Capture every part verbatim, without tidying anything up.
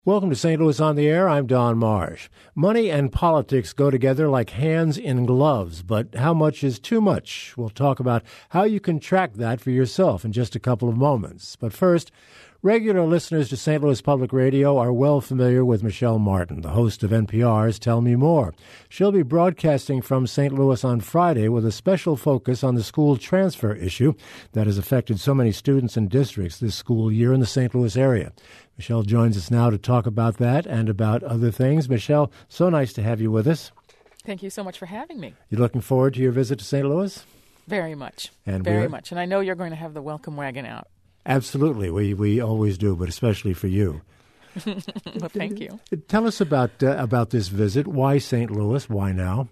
Welcome to Saint Louis on the Air. I'm Don Marsh. Money and politics go together like hands in gloves, but how much is too much? We'll talk about how you can track that for yourself in just a couple of moments. But first, regular listeners to Saint Louis Public Radio are well familiar with Michelle Martin, the host of N P R's Tell Me More. She'll be broadcasting from Saint Louis on Friday with a special focus on the school transfer issue that has affected so many students and districts this school year in the Saint Louis area. Michelle joins us now to talk about that and about other things. Michelle, so nice to have you with us. Thank you so much for having me. You looking forward to your visit to Saint Louis? Very much. And Very much. And I know you're going to have the welcome wagon out. Absolutely. We we always do, but especially for you. Well, thank you. Tell us about uh, about this visit. Why Saint Louis? Why now?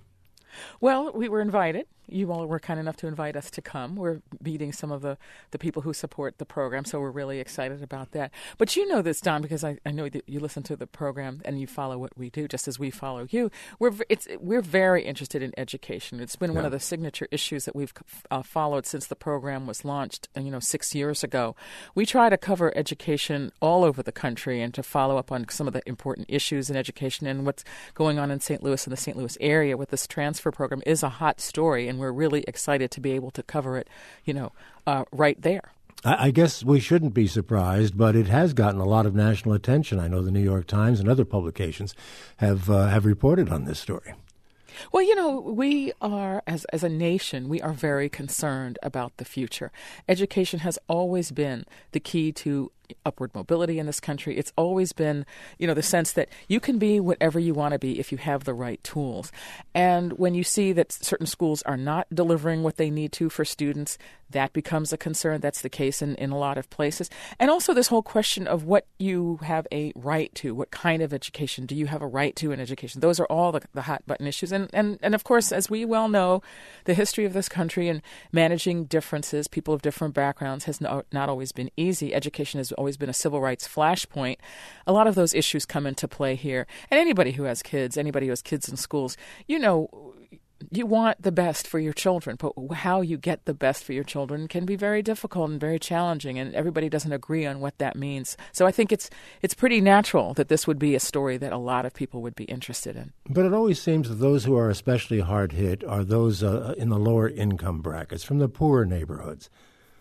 Well, we were invited. You all were kind enough to invite us to come. We're meeting some of the, the people who support the program, so we're really excited about that. But you know this, Don, because I, I know that you listen to the program and you follow what we do, just as we follow you. We're it's we're very interested in education. It's been yeah. one of the signature issues that we've uh, followed since the program was launched, you know, six years ago. We try to cover education all over the country and to follow up on some of the important issues in education, and what's going on in Saint Louis and the Saint Louis area with this transfer program is a hot story, and we're really excited to be able to cover it, you know, uh, right there. I guess we shouldn't be surprised, but it has gotten a lot of national attention. I know the New York Times and other publications have uh, have reported on this story. Well, you know, we are, as as a nation, we are very concerned about the future. Education has always been the key to upward mobility in this country. It's always been, you know, the sense that you can be whatever you want to be if you have the right tools. And when you see that certain schools are not delivering what they need to for students, that becomes a concern. That's the case in, in a lot of places. And also this whole question of what you have a right to, what kind of education do you have a right to in education? Those are all the, the hot button issues. And, and, and of course, as we well know, the history of this country and managing differences, people of different backgrounds, has no, not always been easy. Education has always been a civil rights flashpoint. A lot of those issues come into play here. And anybody who has kids, anybody who has kids in schools, you know, you want the best for your children, but how you get the best for your children can be very difficult and very challenging, and everybody doesn't agree on what that means. So I think it's it's pretty natural that this would be a story that a lot of people would be interested in. But it always seems that those who are especially hard hit are those uh, in the lower income brackets, from the poorer neighborhoods.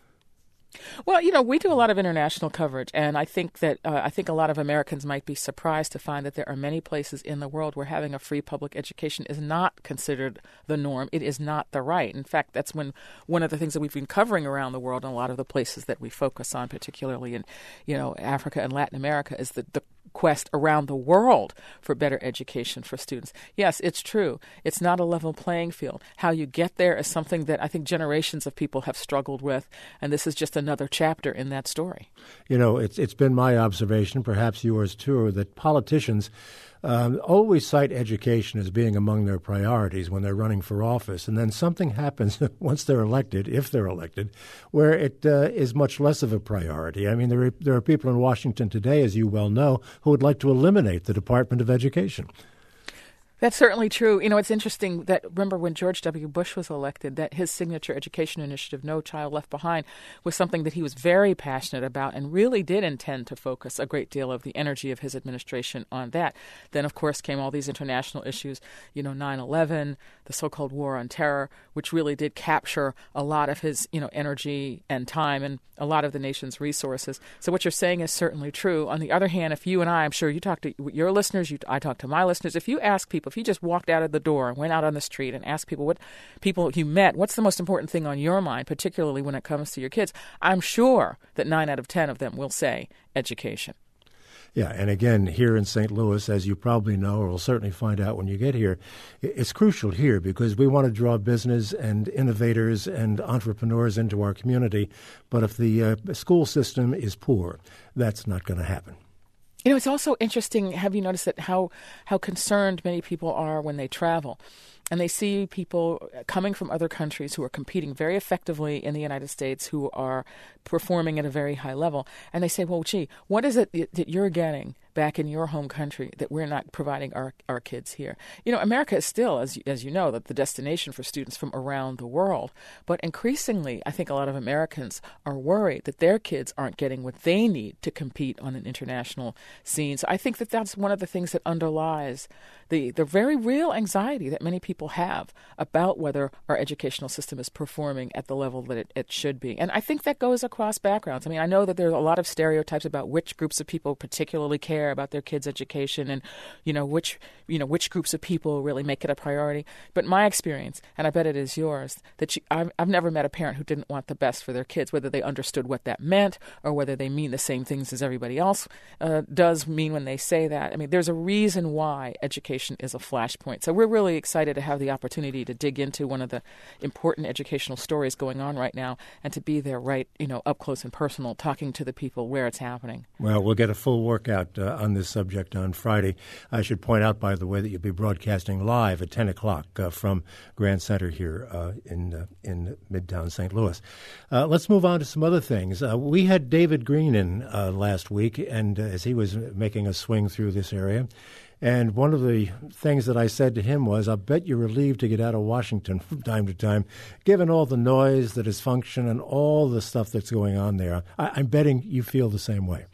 Well, you know, we do a lot of international coverage, and I think that uh, I think a lot of Americans might be surprised to find that there are many places in the world where having a free public education is not considered the norm. It is not the right. In fact, that's when one of the things that we've been covering around the world in a lot of the places that we focus on, particularly in, you know, Africa and Latin America, is the, the quest around the world for better education for students. Yes, it's true. It's not a level playing field. How you get there is something that I think generations of people have struggled with, and this is just another chapter in that story. You know, it's it's been my observation, perhaps yours too, that politicians um, always cite education as being among their priorities when they're running for office, and then something happens once they're elected, if they're elected, where it uh, is much less of a priority. I mean, there are, there are people in Washington today, as you well know, who would like to eliminate the Department of Education. That's certainly true. You know, it's interesting that, remember when George W. Bush was elected, that his signature education initiative, No Child Left Behind, was something that he was very passionate about and really did intend to focus a great deal of the energy of his administration on that. Then, of course, came all these international issues, you know, nine eleven, the so-called war on terror, which really did capture a lot of his, you know, energy and time and a lot of the nation's resources. So what you're saying is certainly true. On the other hand, if you and I, I'm sure you talk to your listeners, you, I talk to my listeners, if you ask people, if you just walked out of the door and went out on the street and asked people what people you met, what's the most important thing on your mind, particularly when it comes to your kids, I'm sure that nine out of ten of them will say education. Yeah, and again, here in Saint Louis, as you probably know, or will certainly find out when you get here, it's crucial here because we want to draw business and innovators and entrepreneurs into our community. But if the uh, school system is poor, that's not going to happen. You know, it's also interesting, have you noticed that how how concerned many people are when they travel? and they see people coming from other countries who are competing very effectively in the United States, who are performing at a very high level. And they say, well, gee, what is it that you're getting back in your home country that we're not providing our, our kids here? You know, America is still, as, as you know, the, the destination for students from around the world. But increasingly, I think a lot of Americans are worried that their kids aren't getting what they need to compete on an international scene. So I think that that's one of the things that underlies the, the very real anxiety that many people have about whether our educational system is performing at the level that it, it should be. And I think that goes across backgrounds. I mean, I know that there are a lot of stereotypes about which groups of people particularly care about their kids' education, and you know which you know which groups of people really make it a priority. But my experience, and I bet it is yours, that you, I've, I've never met a parent who didn't want the best for their kids, whether they understood what that meant or whether they mean the same things as everybody else uh, does mean when they say that. I mean, there's a reason why education is a flashpoint. So we're really excited to have the opportunity to dig into one of the important educational stories going on right now, and to be there right, you know, up close and personal, talking to the people where it's happening. Well, we'll get a full workout uh, on this subject on Friday. I should point out, by the way, that you'll be broadcasting live at ten o'clock uh, from Grand Center here uh, in uh, in Midtown Saint Louis. Uh, let's move on to some other things. Uh, we had David Green in uh, last week, and uh, as he was making a swing through this area. And one of the things that I said to him was, I bet you're relieved to get out of Washington from time to time, given all the noise, the dysfunction, and all the stuff that's going on there. I- I'm betting you feel the same way.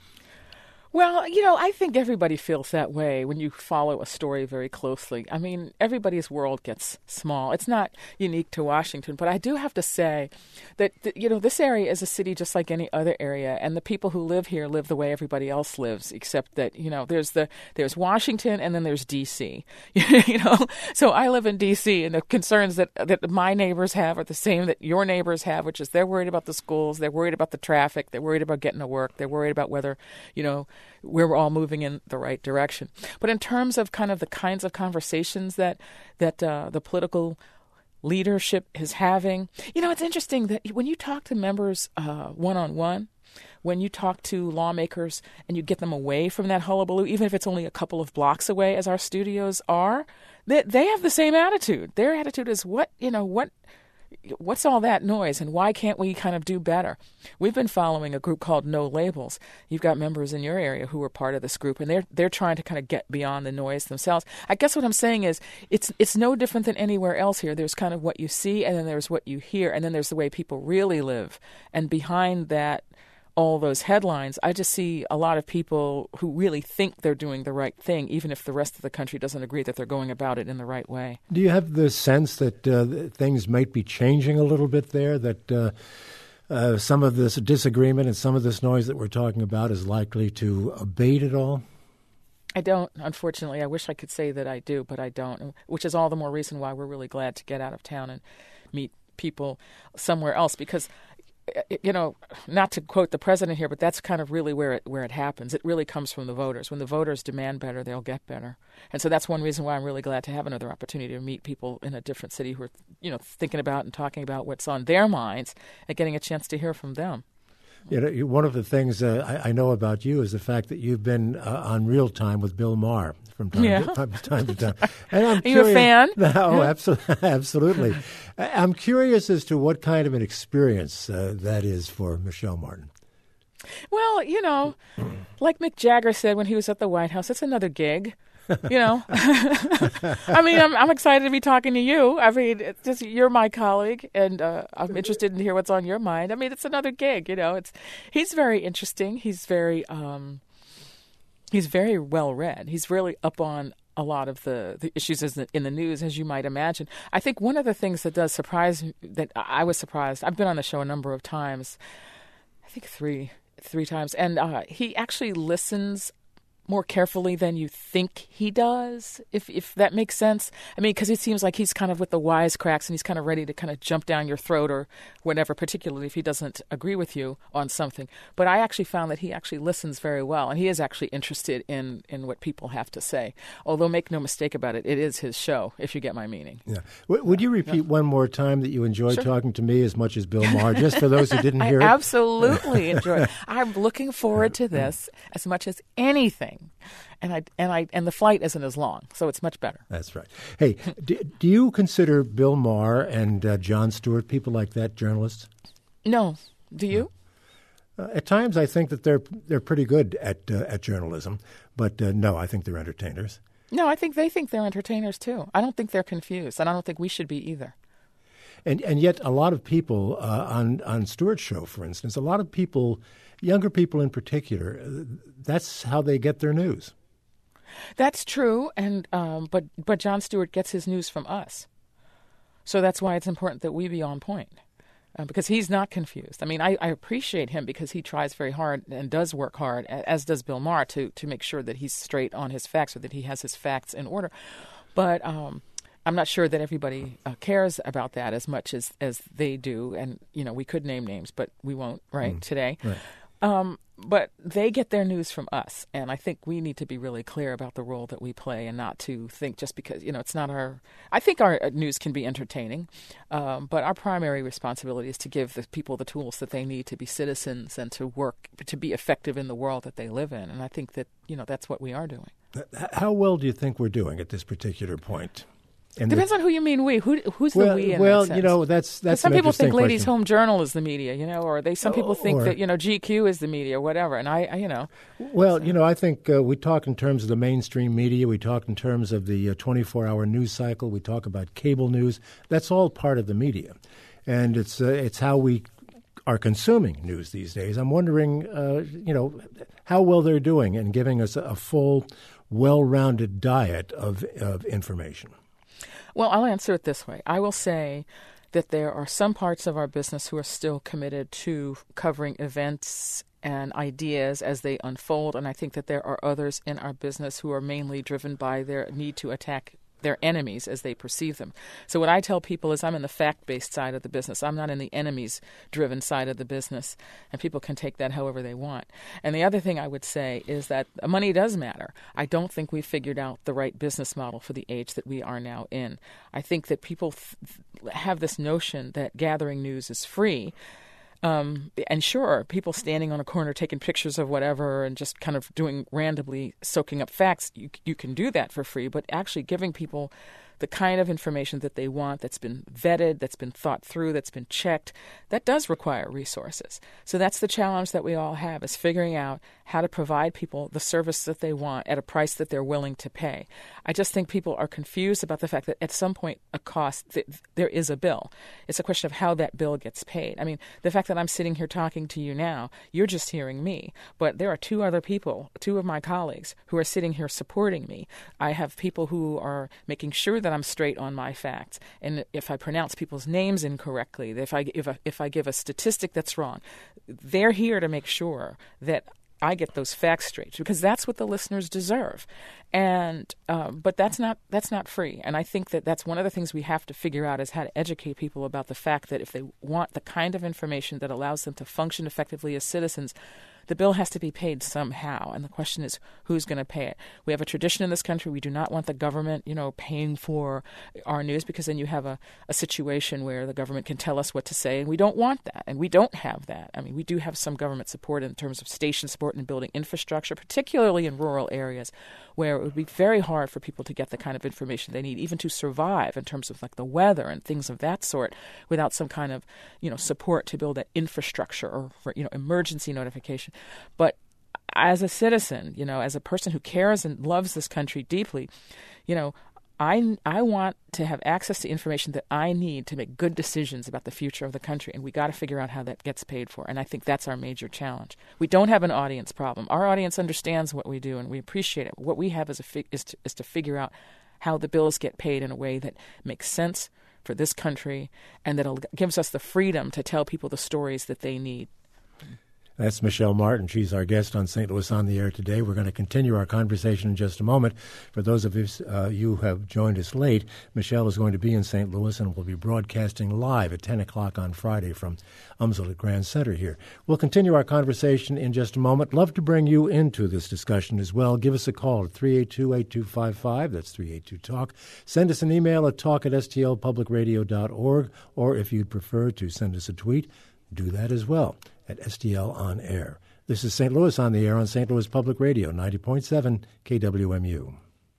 Well, you know, I think everybody feels that way when you follow a story very closely. I mean, everybody's world gets small. It's not unique to Washington, but I do have to say that, that, you know, this area is a city just like any other area, and the people who live here live the way everybody else lives, except that, you know, there's the there's Washington and then there's D C You know, so I live in D C, and the concerns that that my neighbors have are the same that your neighbors have, which is they're worried about the schools, they're worried about the traffic, they're worried about getting to work, they're worried about whether, you know, we're all moving in the right direction. But in terms of kind of the kinds of conversations that that uh, the political leadership is having, you know, it's interesting that when you talk to members uh, one-on-one, when you talk to lawmakers and you get them away from that hullabaloo, even if it's only a couple of blocks away, as our studios are, they, they have the same attitude. Their attitude is, what, you know, what... what's all that noise, and why can't we kind of do better? We've been following a group called No Labels. You've got members in your area who are part of this group, and they're they're trying to kind of get beyond the noise themselves. I guess what I'm saying is it's it's no different than anywhere else here. There's kind of what you see, and then there's what you hear, and then there's the way people really live. And behind that, all those headlines, I just see a lot of people who really think they're doing the right thing, even if the rest of the country doesn't agree that they're going about it in the right way. Do you have the sense that uh, things might be changing a little bit there, that uh, uh, some of this disagreement and some of this noise that we're talking about is likely to abate at all? I don't, unfortunately. I wish I could say that I do, but I don't, which is all the more reason why we're really glad to get out of town and meet people somewhere else, because you know, not to quote the president here, but that's kind of really where it where it happens. It really comes from the voters. When the voters demand better, they'll get better. And so that's one reason why I'm really glad to have another opportunity to meet people in a different city who are, you know, thinking about and talking about what's on their minds and getting a chance to hear from them. You know, one of the things uh, I, I know about you is the fact that you've been uh, on Real Time with Bill Maher from time, yeah. to, time, time to time. And I'm Are curious, you a fan? Oh, absolutely. absolutely. I'm curious as to what kind of an experience uh, that is for Michelle Martin. Well, you know, like Mick Jagger said when he was at the White House, it's another gig. You know, I mean, I'm, I'm excited to be talking to you. I mean, it's just, you're my colleague, and uh, I'm interested in hear what's on your mind. I mean, it's another gig. You know, it's he's very interesting. He's very um, he's very well read. He's really up on a lot of the, the issues in the news, as you might imagine. I think one of the things that does surprise me, that I was surprised. I've been on the show a number of times. I think three three times, and uh, he actually listens more carefully than you think he does, if if that makes sense. I mean, because it seems like he's kind of with the wisecracks, and he's kind of ready to kind of jump down your throat or whatever, particularly if he doesn't agree with you on something. But I actually found that he actually listens very well, and he is actually interested in, in what people have to say. Although, make no mistake about it, it is his show, if you get my meaning. Yeah. W- would you repeat yeah. one more time that you enjoyed sure. talking to me as much as Bill Maher, just for those who didn't hear I it? absolutely enjoyed it. I'm looking forward to this as much as anything thing, and I and I and the flight isn't as long, so it's much better. That's right. Hey, do, do you consider Bill Maher and uh, Jon Stewart, people like that, journalists? No. Do you? Uh, at times, I think that they're they're pretty good at uh, at journalism, but uh, no, I think they're entertainers. No, I think they think they're entertainers too. I don't think they're confused, and I don't think we should be either. And and yet, a lot of people uh, on on Stewart's show, for instance, a lot of people, younger people in particular, uh, that's how they get their news. That's true, and um, but but Jon Stewart gets his news from us, so that's why it's important that we be on point. Uh, because he's not confused. I mean, I, I appreciate him because he tries very hard and does work hard, as does Bill Maher, to, to make sure that he's straight on his facts or that he has his facts in order. But um, I'm not sure that everybody uh, cares about that as much as, as they do. And, you know, we could name names, but we won't, right, mm. today. Right. Um, but they get their news from us, and I think we need to be really clear about the role that we play and not to think just because, you know, it's not our – I think our news can be entertaining, um, but our primary responsibility is to give the people the tools that they need to be citizens and to work – to be effective in the world that they live in. And I think that, you know, that's what we are doing. How well do you think we're doing at this particular point? And Depends the, on who you mean we. Who, who's well, the we in Well, that sense? you know, that's that's some an people think Ladies question. Home Journal is the media, you know, or they some people think or, that, you know, G Q is the media, whatever. And I, I you know. Well, so. you know, I think uh, we talk in terms of the mainstream media. We talk in terms of the uh, twenty-four hour news cycle. We talk about cable news. That's all part of the media. And it's uh, it's how we are consuming news these days. I'm wondering, uh, you know, how well they're doing in giving us a, a full, well-rounded diet of of information. Well, I'll answer it this way. I will say that there are some parts of our business who are still committed to covering events and ideas as they unfold, and I think that there are others in our business who are mainly driven by their need to attack their enemies as they perceive them. So what I tell people is I'm in the fact-based side of the business. I'm not in the enemies-driven side of the business, and people can take that however they want. And the other thing I would say is that money does matter. I don't think we've figured out the right business model for the age that we are now in. I think that people th- have this notion that gathering news is free. Um, and sure, people standing on a corner taking pictures of whatever and just kind of doing randomly soaking up facts, you, you can do that for free. But actually giving people the kind of information that they want, that's been vetted, that's been thought through, that's been checked, that does require resources. So that's the challenge that we all have, is figuring out how to provide people the service that they want at a price that they're willing to pay. I just think people are confused about the fact that at some point a cost, th- there is a bill. It's a question of how that bill gets paid. I mean, the fact that I'm sitting here talking to you now, you're just hearing me, but there are two other people, two of my colleagues, who are sitting here supporting me. I have people who are making sure that I'm straight on my facts. And if I pronounce people's names incorrectly, if I, if I, if I give a statistic that's wrong, they're here to make sure that I get those facts straight, because that's what the listeners deserve. And um, but that's not that's not free. And I think that that's one of the things we have to figure out, is how to educate people about the fact that if they want the kind of information that allows them to function effectively as citizens, the bill has to be paid somehow. And the question is, who's going to pay it? We have a tradition in this country. We do not want the government, you know, paying for our news, because then you have a, a situation where the government can tell us what to say, and we don't want that. And we don't have that. I mean, we do have some government support in terms of station support and building infrastructure, particularly in rural areas where it would be very hard for people to get the kind of information they need, even to survive in terms of like the weather and things of that sort, without some kind of, you know, support to build that infrastructure or, for, you know, emergency notification. But as a citizen, you know, as a person who cares and loves this country deeply, you know, I, I want to have access to information that I need to make good decisions about the future of the country, and we got to figure out how that gets paid for. And I think that's our major challenge. We don't have an audience problem. Our audience understands what we do, and we appreciate it. What we have is, a fi- is, to, is to figure out how the bills get paid in a way that makes sense for this country, and that gives us the freedom to tell people the stories that they need. That's Michelle Martin. She's our guest on Saint Louis on the Air today. We're going to continue our conversation in just a moment. For those of us, uh, you who have joined us late, Michelle is going to be in Saint Louis and will be broadcasting live at ten o'clock on Friday from UMSL at Grand Center here. We'll continue our conversation in just a moment. Love to bring you into this discussion as well. Give us a call at three eight two, eight two five five. That's three eight two talk. Send us an email at talk at s t l public radio dot org, or if you'd prefer to send us a tweet, do that as well at S T L On Air. This is Saint Louis on the air on Saint Louis Public Radio, ninety point seven K W M U.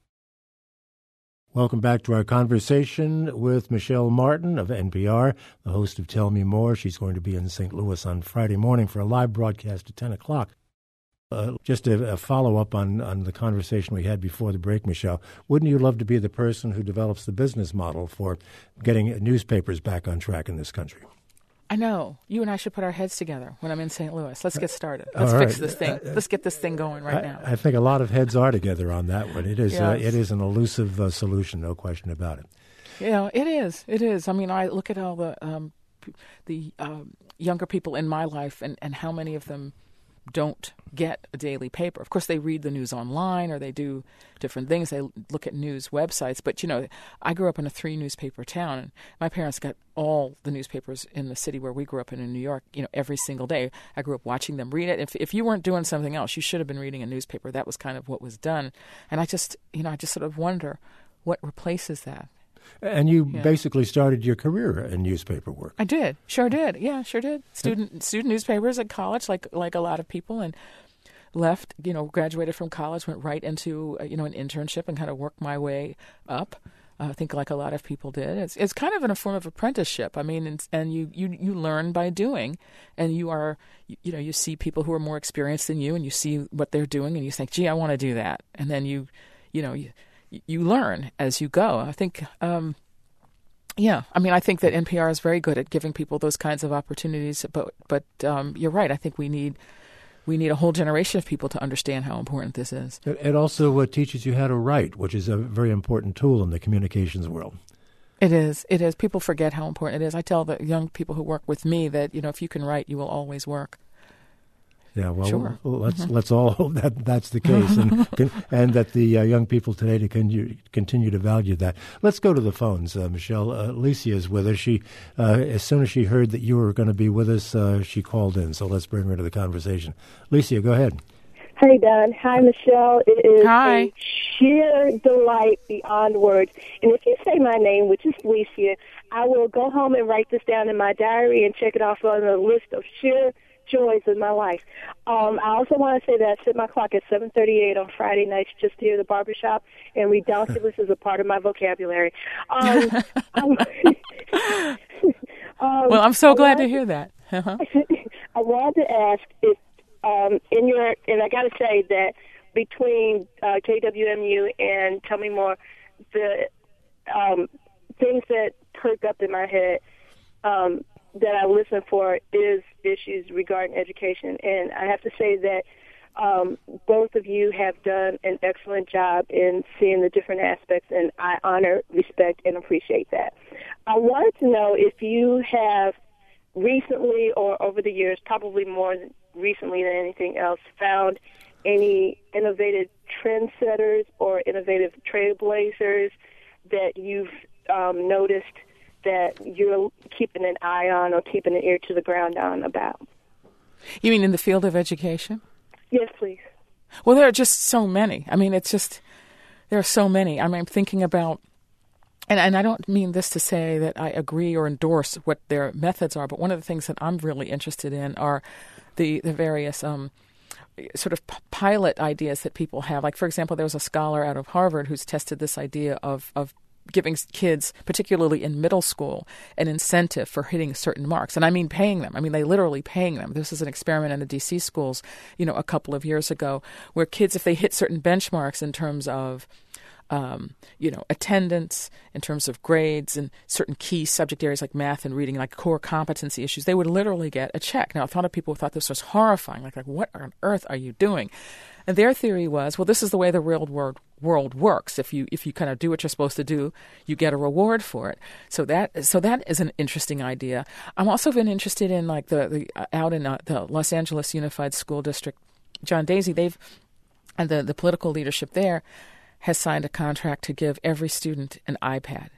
Welcome back to our conversation with Michelle Martin of N P R, the host of Tell Me More. She's going to be in Saint Louis on Friday morning for a live broadcast at ten o'clock. Uh, just a, a follow-up on, on the conversation we had before the break, Michelle. Wouldn't you love to be the person who develops the business model for getting newspapers back on track in this country? I know. You and I should put our heads together when I'm in Saint Louis. Let's get started. Let's All fix right. this thing. Let's get this thing going right I, now. I think a lot of heads are together on that one. It is yes. uh, it is an elusive uh, solution, no question about it. Yeah, it is. It is. I mean, I look at all the um, the um, younger people in my life and, and how many of them don't get a daily paper. Of course, they read the news online or they do different things. They look at news websites. But, you know, I grew up in a three-newspaper town, and my parents got all the newspapers in the city where we grew up in, in New York, you know, every single day. I grew up watching them read it. If if you weren't doing something else, you should have been reading a newspaper. That was kind of what was done. And I just, you know, I just sort of wonder what replaces that. And you Yeah. basically started your career in newspaper work. I did, sure did, yeah, sure did. Student student newspapers at college, like like a lot of people, and left. You know, graduated from college, went right into uh, you know an internship, and kind of worked my way up. Uh, I think like a lot of people did. It's it's kind of in a form of apprenticeship. I mean, and, and you, you you learn by doing, and you are you, you know you see people who are more experienced than you, and you see what they're doing, and you think, gee, I want to do that, and then you you know you. You learn as you go. I think, um, yeah, I mean, I think that N P R is very good at giving people those kinds of opportunities. But, but um, you're right. I think we need we need a whole generation of people to understand how important this is. It, it also uh, teaches you how to write, which is a very important tool in the communications world. It is. It is. People forget how important it is. I tell the young people who work with me that, you know, if you can write, you will always work. Yeah, well, Sure. let's Mm-hmm. let's all hope that that's the case, and and that the uh, young people today to continue, continue to value that. Let's go to the phones, uh, Michelle. Uh, Alicia is with us. She, uh, as soon as she heard that you were going to be with us, uh, she called in. So let's bring her to the conversation. Alicia, go ahead. Hey, Don. Hi, Michelle. It is Hi. a sheer delight beyond words. And if you say my name, which is Alicia, I will go home and write this down in my diary and check it off on the list of sheer joys in my life. Um, I also want to say that I set my clock at seven thirty-eight on Friday nights just to hear the barbershop, and redonkulous is a part of my vocabulary. Um, um, um, Well, I'm so I glad to wanted- hear that. Uh-huh. I wanted to ask if, um, in your, and I got to say that between uh, K W M U and Tell Me More, the um, things that perk up in my head um, that I listen for is issues regarding education. And I have to say that um, both of you have done an excellent job in seeing the different aspects, and I honor, respect, and appreciate that. I wanted to know if you have recently or over the years, probably more recently than anything else, found any innovative trendsetters or innovative trailblazers that you've um, noticed that you're keeping an eye on or keeping an ear to the ground on about? You mean in the field of education? Yes, please. Well, there are just so many. I mean, it's just, there are so many. I mean, I'm thinking about, and, and I don't mean this to say that I agree or endorse what their methods are, but one of the things that I'm really interested in are the, the various um, sort of p- pilot ideas that people have. Like, for example, there was a scholar out of Harvard who's tested this idea of, of giving kids, particularly in middle school, an incentive for hitting certain marks. And I mean paying them. I mean, they literally paying them. This is an experiment in the D C schools, you know, a couple of years ago, where kids, if they hit certain benchmarks in terms of, um, you know, attendance, in terms of grades, and certain key subject areas like math and reading, like core competency issues, they would literally get a check. Now, a lot of people thought this was horrifying. Like, like, what on earth are you doing? And their theory was, well, this is the way the real world world works. If you if you kind of do what you're supposed to do, you get a reward for it. So that so that is an interesting idea. I'm also been interested in like the, the uh, out in uh, the Los Angeles Unified School District, John Daisy. They've and the the political leadership there has signed a contract to give every student an iPad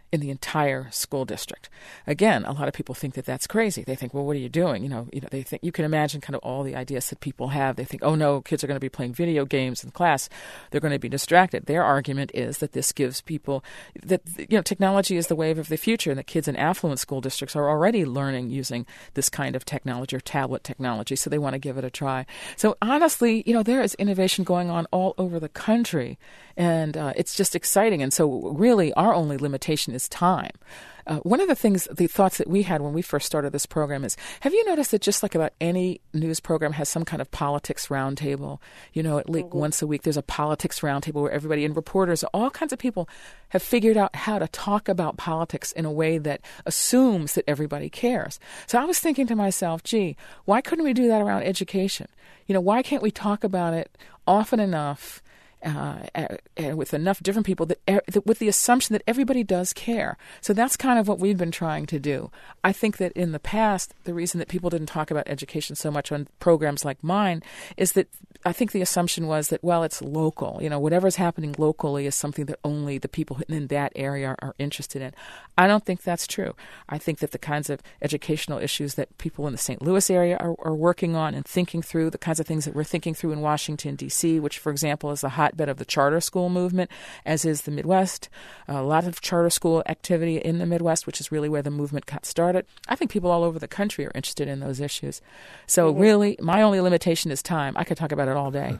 in the entire school district. Again, a lot of people think that that's crazy. They think, well, what are you doing? You know, you know, they think you can imagine kind of all the ideas that people have. They think, oh no, kids are going to be playing video games in class. They're going to be distracted. Their argument is that this gives people that, you know, technology is the wave of the future, and that kids in affluent school districts are already learning using this kind of technology or tablet technology, so they want to give it a try. So honestly, you know, there is innovation going on all over the country, and uh, it's just exciting. And so really our only limitation is time. Uh, one of the things, the thoughts that we had when we first started this program is, have you noticed that just like about any news program has some kind of politics roundtable? You know, at least mm-hmm. once a week there's a politics roundtable where everybody and reporters, all kinds of people have figured out how to talk about politics in a way that assumes that everybody cares. So I was thinking to myself, gee, why couldn't we do that around education? You know, why can't we talk about it often enough Uh, and with enough different people that, that with the assumption that everybody does care. So that's kind of what we've been trying to do. I think that in the past, the reason that people didn't talk about education so much on programs like mine is that I think the assumption was that, well, it's local. You know, whatever's happening locally is something that only the people in that area are interested in. I don't think that's true. I think that the kinds of educational issues that people in the Saint Louis area are, are working on and thinking through, the kinds of things that we're thinking through in Washington, D C, which, for example, is the hotbed of the charter school movement, as is the Midwest. A lot of charter school activity in the Midwest, which is really where the movement got started. I think people all over the country are interested in those issues. So mm-hmm. really, my only limitation is time. I could talk about it all day.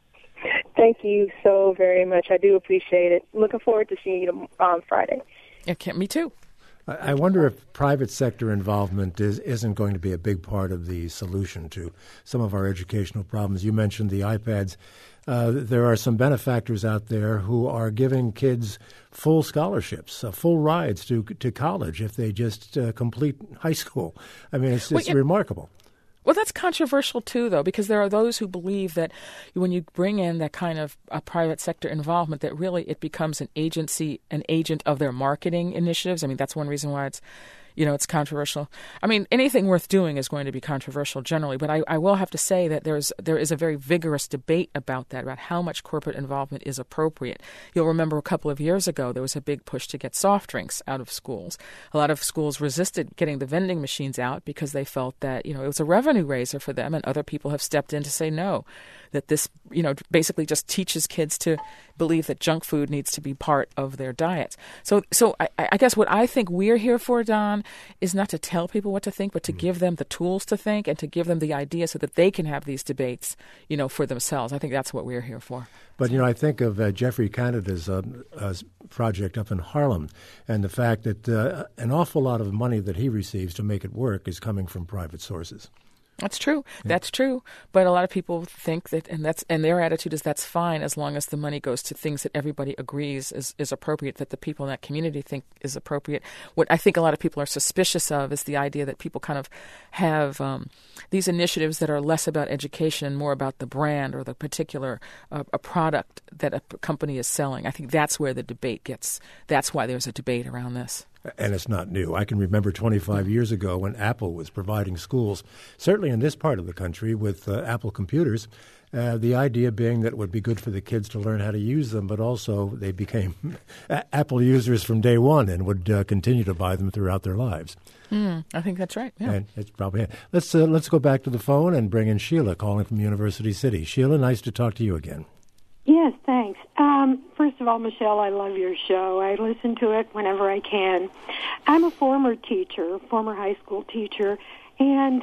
Thank you so very much. I do appreciate it. Looking forward to seeing you on Friday. Yeah, me too. I wonder if private sector involvement is, isn't going to be a big part of the solution to some of our educational problems. You mentioned the iPads. Uh, there are some benefactors out there who are giving kids full scholarships, uh, full rides to to college if they just uh, complete high school. I mean, it's, it's well, it, remarkable. Well, that's controversial, too, though, because there are those who believe that when you bring in that kind of a private sector involvement, that really it becomes an agency, an agent of their marketing initiatives. I mean, that's one reason why it's, you know, it's controversial. I mean, anything worth doing is going to be controversial generally, but I, I will have to say that there's there is a very vigorous debate about that, about how much corporate involvement is appropriate. You'll remember a couple of years ago, there was a big push to get soft drinks out of schools. A lot of schools resisted getting the vending machines out because they felt that, you know, it was a revenue raiser for them, and other people have stepped in to say no, that this, you know, basically just teaches kids to believe that junk food needs to be part of their diets. So, so I, I guess what I think we're here for, Don, is not to tell people what to think, but to mm-hmm. give them the tools to think and to give them the idea so that they can have these debates, you know, for themselves. I think that's what we're here for. But, you know, I think of uh, Jeffrey Canada's uh, uh, project up in Harlem, and the fact that uh, an awful lot of money that he receives to make it work is coming from private sources. That's true. Yeah. That's true. But a lot of people think that, and that's and their attitude is that's fine as long as the money goes to things that everybody agrees is, is appropriate, that the people in that community think is appropriate. What I think a lot of people are suspicious of is the idea that people kind of have um, these initiatives that are less about education and more about the brand or the particular uh, a product that a company is selling. I think that's where the debate gets. That's why there's a debate around this. And it's not new. I can remember twenty-five years ago when Apple was providing schools, certainly in this part of the country, with uh, Apple computers, uh, the idea being that it would be good for the kids to learn how to use them, but also they became Apple users from day one and would uh, continue to buy them throughout their lives. Mm, I think that's right. Yeah. And it's probably let's uh, let's go back to the phone and bring in Sheila calling from University City. Sheila, nice to talk to you again. Yes, thanks. Um, first of all, Michelle, I love your show. I listen to it whenever I can. I'm a former teacher, former high school teacher, and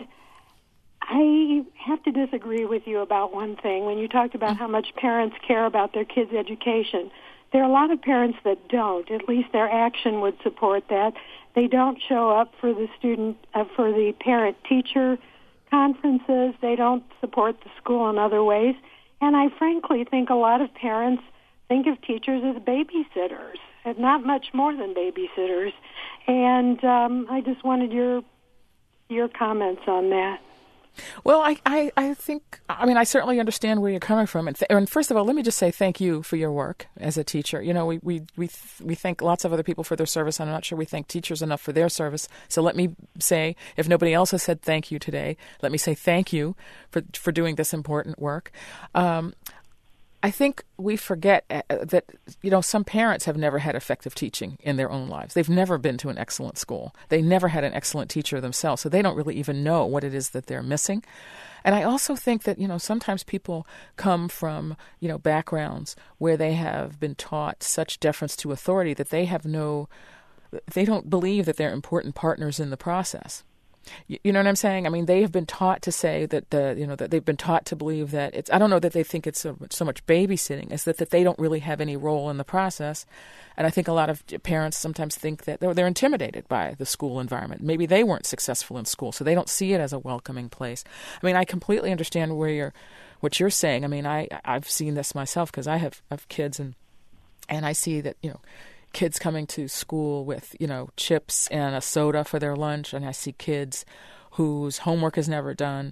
I have to disagree with you about one thing. When you talked about how much parents care about their kids' education, there are a lot of parents that don't. At least their action would support that. They don't show up for the student, uh, for the parent-teacher conferences. They don't support the school in other ways. And I frankly think a lot of parents think of teachers as babysitters, and not much more than babysitters. And um, I just wanted your your comments on that. Well, I, I, I think, I mean, I certainly understand where you're coming from. And, th- and first of all, let me just say thank you for your work as a teacher. You know, we we we, th- we thank lots of other people for their service. I'm not sure we thank teachers enough for their service. So let me say, if nobody else has said thank you today, let me say thank you for for doing this important work. Um, I think we forget that, you know, some parents have never had effective teaching in their own lives. They've never been to an excellent school. They never had an excellent teacher themselves, so they don't really even know what it is that they're missing. And I also think that, you know, sometimes people come from, you know, backgrounds where they have been taught such deference to authority that they have no, they don't believe that they're important partners in the process. You know what I'm saying? I mean, they have been taught to say that the, you know, that they've been taught to believe that it's, I don't know that they think it's so, so much babysitting, is that, that they don't really have any role in the process. And I think a lot of parents sometimes think that they're, they're intimidated by the school environment. Maybe they weren't successful in school, so they don't see it as a welcoming place. I mean, I completely understand where you're, what you're saying. I mean, I, I've seen this myself because I have, have kids, and and I see that, you know, kids coming to school with, you know, chips and a soda for their lunch, and I see kids whose homework is never done.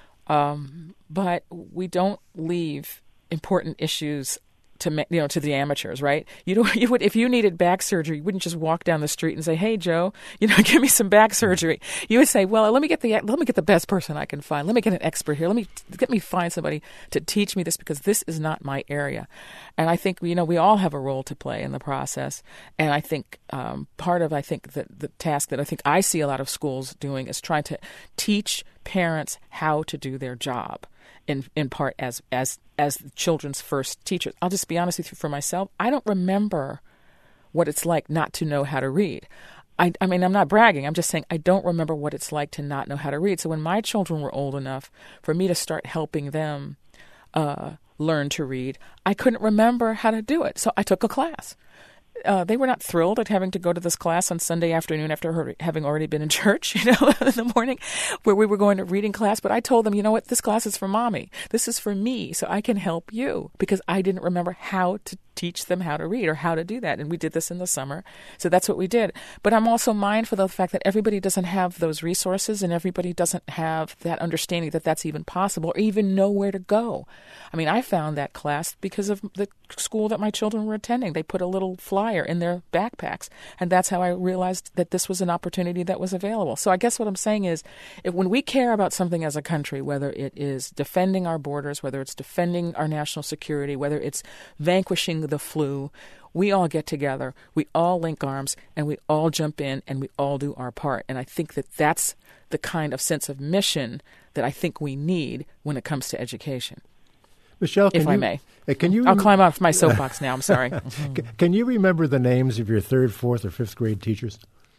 Um, but we don't leave important issues to, you know, to the amateurs, right? You don't, you would, if you needed back surgery, you wouldn't just walk down the street and say, "Hey, Joe, you know, give me some back surgery." You would say, "Well, let me get the let me get the best person I can find. Let me get an expert here. Let me get me find somebody to teach me this, because this is not my area." And I think, you know, we all have a role to play in the process. And I think um, part of I think the the task that I think I see a lot of schools doing is trying to teach parents how to do their job. In in part as as as children's first teachers. I'll just be honest with you, for myself, I don't remember what it's like not to know how to read. I, I mean, I'm not bragging. I'm just saying I don't remember what it's like to not know how to read. So when my children were old enough for me to start helping them uh, learn to read, I couldn't remember how to do it. So I took a class. Uh, they were not thrilled at having to go to this class on Sunday afternoon after her, having already been in church, you know, in the morning, where we were going to reading class. But I told them, you know what, this class is for mommy. This is for me, so I can help you, because I didn't remember how to teach them how to read or how to do that. And we did this in the summer. So that's what we did. But I'm also mindful of the fact that everybody doesn't have those resources, and everybody doesn't have that understanding that that's even possible, or even know where to go. I mean, I found that class because of the school that my children were attending. They put a little flyer in their backpacks, and that's how I realized that this was an opportunity that was available. So I guess what I'm saying is, if, when we care about something as a country, whether it is defending our borders, whether it's defending our national security, whether it's vanquishing the flu, we all get together, we all link arms, and we all jump in, and we all do our part. And I think that that's the kind of sense of mission that I think we need when it comes to education. Michelle, can if you, I may. Can you I'll rem- climb off my soapbox now. I'm sorry. Can you remember the names of your third, fourth, or fifth grade teachers?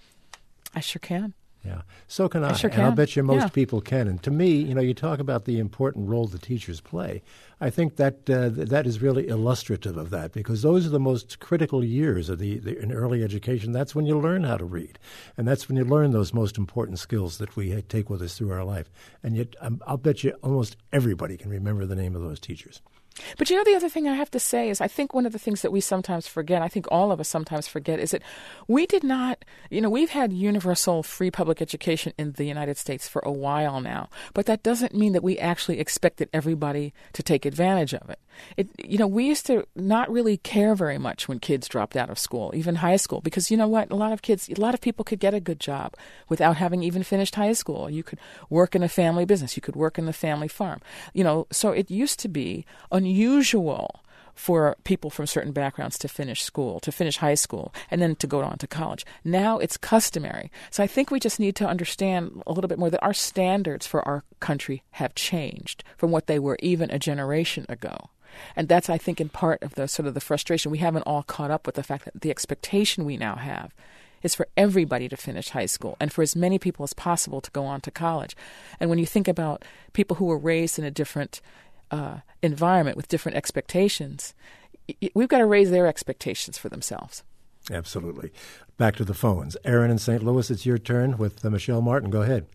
I sure can. Yeah, so can I. I sure and I'll can. bet you most Yeah. people can. And to me, you know, you talk about the important role the teachers play. I think that uh, th- that is really illustrative of that, because those are the most critical years of the, the in early education. That's when you learn how to read, and that's when you learn those most important skills that we take with us through our life. And yet, um, I'll bet you almost everybody can remember the name of those teachers. But you know, the other thing I have to say is I think one of the things that we sometimes forget, I think all of us sometimes forget, is that we did not, you know, we've had universal free public education in the United States for a while now, but that doesn't mean that we actually expected everybody to take advantage of it. It, you know, we used to not really care very much when kids dropped out of school, even high school, because you know what, a lot of kids, a lot of people could get a good job without having even finished high school. You could work in a family business, you could work in the family farm, you know, so it used to be unusual for people from certain backgrounds to finish school, to finish high school, and then to go on to college. Now it's customary. So I think we just need to understand a little bit more that our standards for our country have changed from what they were even a generation ago. And that's, I think, in part of the sort of the frustration. We haven't all caught up with the fact that the expectation we now have is for everybody to finish high school and for as many people as possible to go on to college. And when you think about people who were raised in a different uh, environment with different expectations, we've got to raise their expectations for themselves. Absolutely. Back to the phones. Aaron in Saint Louis, it's your turn with uh, Michelle Martin. Go ahead.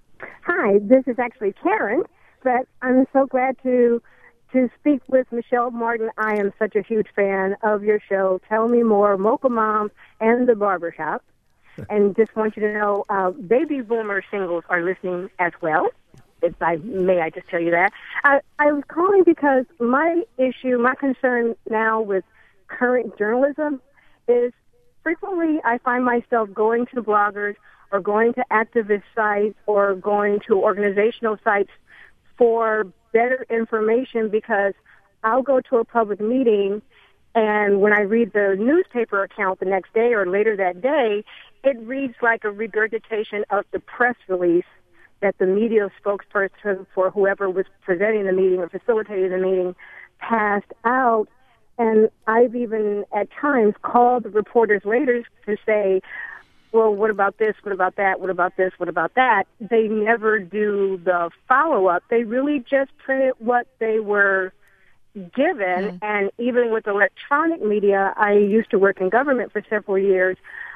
Hi, this is actually Karen, but I'm so glad to to speak with Michelle Martin. I am such a huge fan of your show, Tell Me More, Mocha Mom, and The Barbershop. And just want you to know, uh, baby boomer singles are listening as well. If I may, I just tell you that. I, I was calling because my issue, my concern now with current journalism is frequently I find myself going to bloggers or going to activist sites or going to organizational sites for better information, because I'll go to a public meeting, and when I read the newspaper account the next day or later that day, it reads like a regurgitation of the press release that the media spokesperson for whoever was presenting the meeting or facilitating the meeting passed out. And I've even at times called the reporters later to say, well, what about this? What about that? What about this? What about that? They never do the follow-up. They really just printed what they were given. Mm. And even with electronic media, I used to work in government for several years.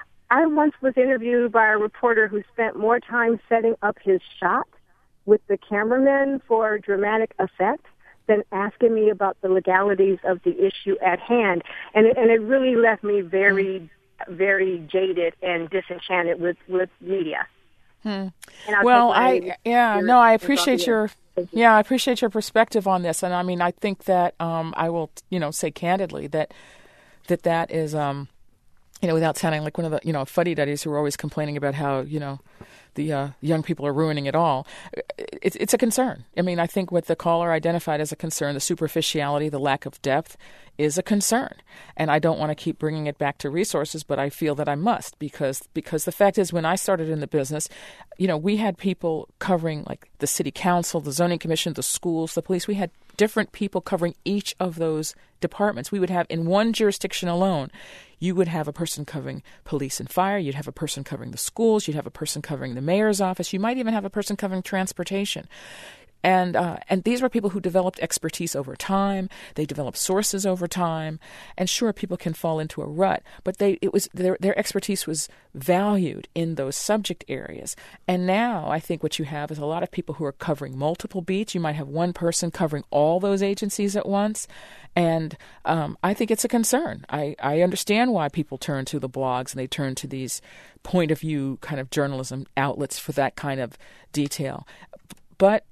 I once was interviewed by a reporter who spent more time setting up his shot with the cameraman for dramatic effect than asking me about the legalities of the issue at hand. And it, and it really left me very, very jaded and disenchanted with, with media. Hmm. Well, I, yeah, no, I appreciate your, yeah, I appreciate your perspective on this. And I mean, I think that um, I will, you know, say candidly that that that is, um, you know, without sounding like one of the, you know, fuddy-duddies who are always complaining about how, you know, the uh, young people are ruining it all. It's, it's a concern. I mean, I think what the caller identified as a concern, the superficiality, the lack of depth, is a concern. And I don't want to keep bringing it back to resources, but I feel that I must because because the fact is when I started in the business, you know, we had people covering like the city council, the zoning commission, the schools, the police. We had different people covering each of those departments. We would have in one jurisdiction alone, you would have a person covering police and fire. You'd have a person covering the schools. You'd have a person covering the mayor's office. You might even have a person covering transportation. And uh, and these were people who developed expertise over time. They developed sources over time. And sure, people can fall into a rut, but they it was their their expertise was valued in those subject areas. And now I think what you have is a lot of people who are covering multiple beats. You might have one person covering all those agencies at once. And um, I think it's a concern. I, I understand why people turn to the blogs and they turn to these point of view kind of journalism outlets for that kind of detail. But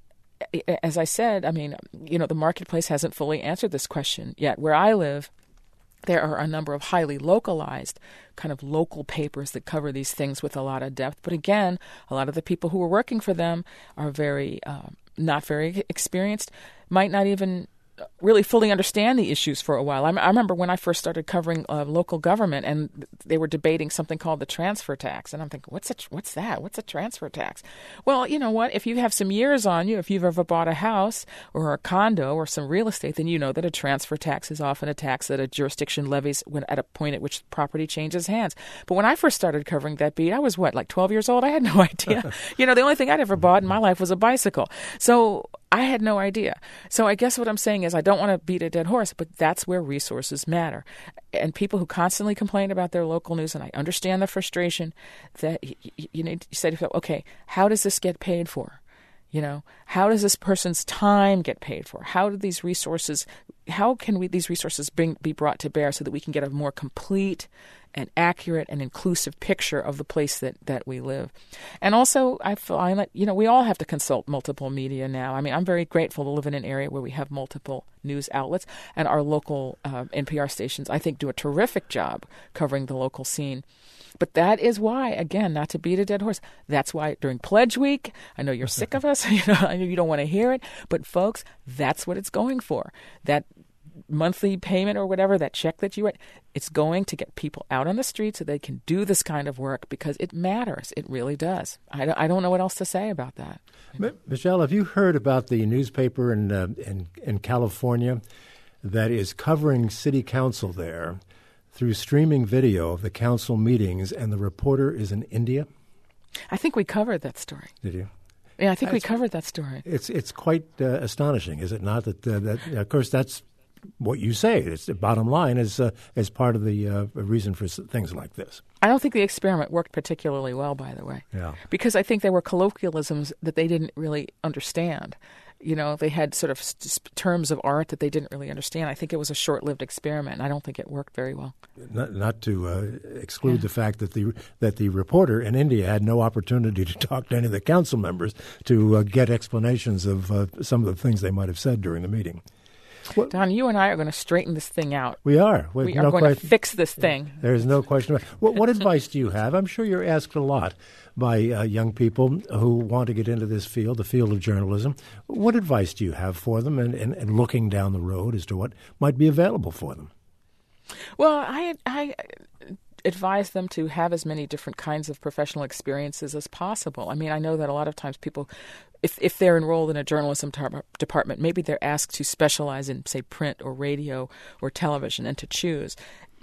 as I said, I mean, you know, the marketplace hasn't fully answered this question yet. Where I live, there are a number of highly localized kind of local papers that cover these things with a lot of depth. But again, a lot of the people who are working for them are very, uh, not very experienced, might not even really fully understand the issues for a while. I, m- I remember when I first started covering uh, local government and they were debating something called the transfer tax. And I'm thinking, what's a, what's that? What's a transfer tax? Well, you know what? If you have some years on you, if you've ever bought a house or a condo or some real estate, then you know that a transfer tax is often a tax that a jurisdiction levies when at a point at which property changes hands. But when I first started covering that beat, I was what, like twelve years old? I had no idea. You know, the only thing I'd ever bought in my life was a bicycle. So I had no idea. So I guess what I'm saying is I don't want to beat a dead horse, but that's where resources matter. And people who constantly complain about their local news, and I understand the frustration, that you need to say to yourself, okay, how does this get paid for? You know, how does this person's time get paid for? How do these resources, how can we these resources bring, be brought to bear so that we can get a more complete and accurate and inclusive picture of the place that, that we live? And also, I find that, you know, we all have to consult multiple media now. I mean, I'm very grateful to live in an area where we have multiple news outlets, and our local uh, N P R stations, I think, do a terrific job covering the local scene. But that is why, again, not to beat a dead horse, that's why during Pledge Week, I know you're sick of us, you know, I know you don't want to hear it, but folks, that's what it's going for. That monthly payment or whatever, that check that you write, it's going to get people out on the street so they can do this kind of work because it matters. It really does. I don't, I don't know what else to say about that. M- Michelle, have you heard about the newspaper in, uh, in in California that is covering city council there through streaming video of the council meetings, and the reporter is in India? I think we covered that story. Did you? Yeah, I think that's, we covered that story. It's it's quite uh, astonishing, is it not? That uh, that of course that's what you say. It's the bottom line is uh, is part of the uh, reason for things like this. I don't think the experiment worked particularly well, by the way. Yeah. Because I think there were colloquialisms that they didn't really understand. You know, they had sort of st- terms of art that they didn't really understand. I think it was a short-lived experiment. I don't think it worked very well. Not, not to uh, exclude yeah. the fact that the that the reporter in India had no opportunity to talk to any of the council members to uh, get explanations of uh, some of the things they might have said during the meeting. Well, Don, you and I are going to straighten this thing out. We are. We, we are no going question. to fix this thing. There's no question about it. What, what advice do you have? I'm sure you're asked a lot by uh, young people who want to get into this field, the field of journalism. What advice do you have for them and, and, and looking down the road as to what might be available for them? Well, I, I advise them to have as many different kinds of professional experiences as possible. I mean, I know that a lot of times people, if if they're enrolled in a journalism tar- department, maybe they're asked to specialize in, say, print or radio or television and to choose.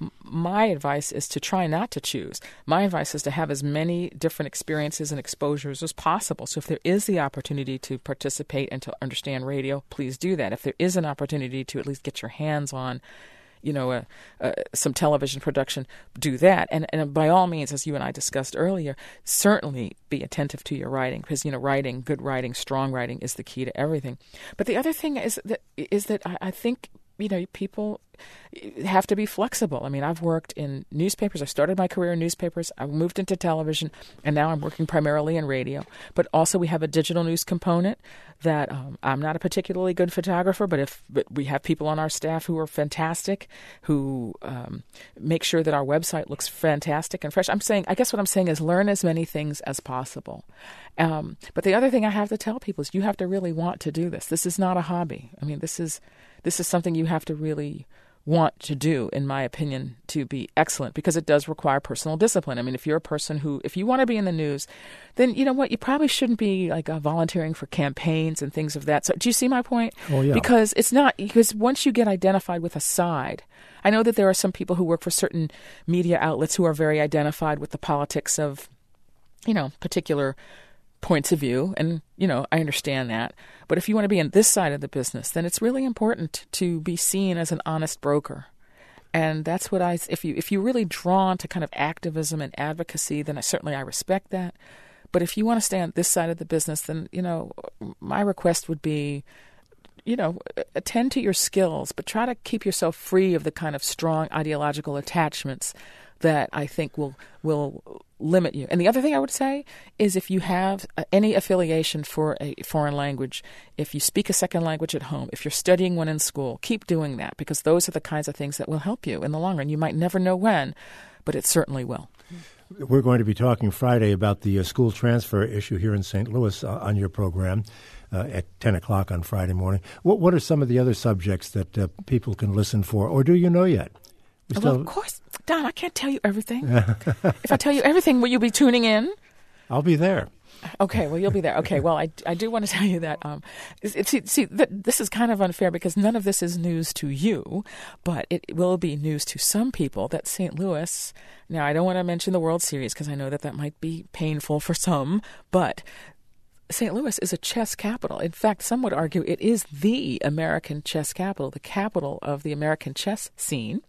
My advice is to try not to choose. My advice is to have as many different experiences and exposures as possible. So if there is the opportunity to participate and to understand radio, please do that. If there is an opportunity to at least get your hands on, you know, uh, uh, some television production, do that. And, and by all means, as you and I discussed earlier, certainly be attentive to your writing because, you know, writing, good writing, strong writing is the key to everything. But the other thing is that, is that I, I think, you know, people have to be flexible. I mean, I've worked in newspapers. I started my career in newspapers. I moved into television, and now I'm working primarily in radio. But also we have a digital news component that um, I'm not a particularly good photographer, but if but we have people on our staff who are fantastic, who um, make sure that our website looks fantastic and fresh. I'm saying, I guess what I'm saying is learn as many things as possible. Um, but the other thing I have to tell people is you have to really want to do this. This is not a hobby. I mean, this is this is something you have to really want to do, in my opinion, to be excellent, because it does require personal discipline. I mean, if you're a person who, if you want to be in the news, then you know what, you probably shouldn't be like uh, volunteering for campaigns and things of that. So do you see my point? Oh, yeah. Because it's not, because once you get identified with a side, I know that there are some people who work for certain media outlets who are very identified with the politics of, you know, particular points of view, and you know, I understand that. But if you want to be in this side of the business, then it's really important to be seen as an honest broker. And that's what I, if you if you're really drawn to kind of activism and advocacy, then I certainly I respect that. But if you want to stay on this side of the business, then, you know, my request would be, you know, attend to your skills, but try to keep yourself free of the kind of strong ideological attachments that I think will will limit you. And the other thing I would say is if you have any affiliation for a foreign language, if you speak a second language at home, if you're studying one in school, keep doing that, because those are the kinds of things that will help you in the long run. You might never know when, but it certainly will. We're going to be talking Friday about the uh, school transfer issue here in Saint Louis uh, on your program uh, at ten o'clock on Friday morning. What, what are some of the other subjects that uh, people can listen for, or do you know yet? We well, still... of course. Don, I can't tell you everything. If I tell you everything, will you be tuning in? I'll be there. Okay, well, you'll be there. Okay, well, I, I do want to tell you that, um, it, see, see th- this is kind of unfair because none of this is news to you, but it will be news to some people that Saint Louis, now I don't want to mention the World Series because I know that that might be painful for some, but Saint Louis is a chess capital. In fact, some would argue it is the American chess capital, the capital of the American chess scene,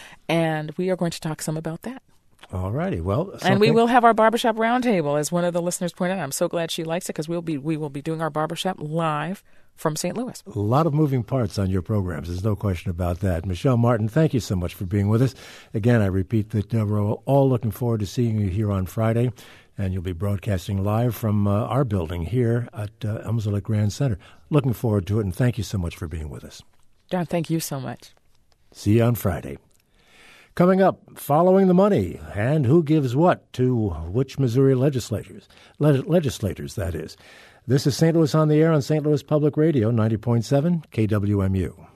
and we are going to talk some about that. All righty. Well, something... and we will have our barbershop roundtable, as one of the listeners pointed out. I'm so glad she likes it because we'll be we will be doing our barbershop live from Saint Louis. A lot of moving parts on your programs. There's no question about that. Michelle Martin, thank you so much for being with us. Again, I repeat that uh, we're all looking forward to seeing you here on Friday, and you'll be broadcasting live from uh, our building here at uh, Elmsville Grand Center. Looking forward to it, and thank you so much for being with us. John, thank you so much. See you on Friday. Coming up, following the money and who gives what to which Missouri legislators, le- legislators, that is. This is Saint Louis on the Air on Saint Louis Public Radio, ninety point seven K W M U.